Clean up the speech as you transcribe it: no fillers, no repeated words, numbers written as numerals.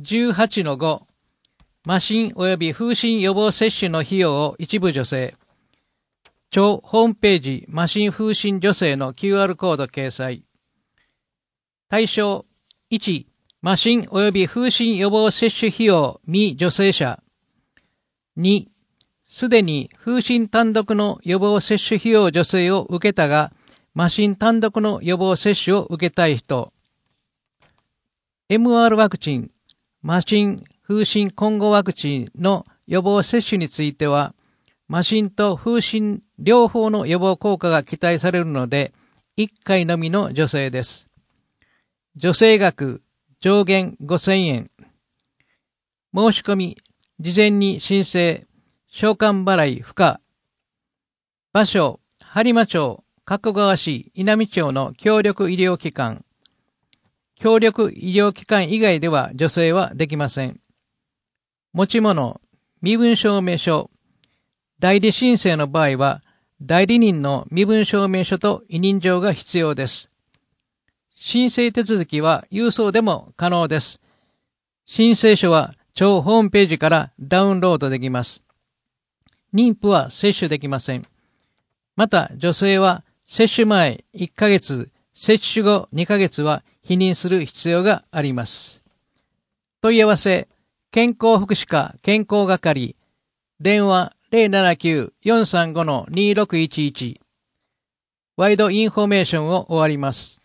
18-5、麻疹及び風疹予防接種の費用を一部助成。庁ホームページ麻疹風疹助成の QR コード掲載。対象1、麻疹及び風疹予防接種費用未助成者。2、すでに風疹単独の予防接種費用助成を受けたが、麻疹単独の予防接種を受けたい人。MR ワクチン、麻疹、風疹混合ワクチンの予防接種については、麻疹と風疹両方の予防効果が期待されるので、1回のみの助成です。助成額、上限5000円。申し込み、事前に申請、償還払い不可。場所、播磨町、加古川市、稲美町の協力医療機関。協力医療機関以外では助成はできません。持ち物、身分証明書。代理申請の場合は、代理人の身分証明書と委任状が必要です。申請手続きは郵送でも可能です。申請書は庁ホームページからダウンロードできます。妊婦は接種できません。また、女性は接種前1ヶ月、接種後2ヶ月は避妊する必要があります。問い合わせ、健康福祉課健康係、電話079-435-2611。ワイドインフォメーションを終わります。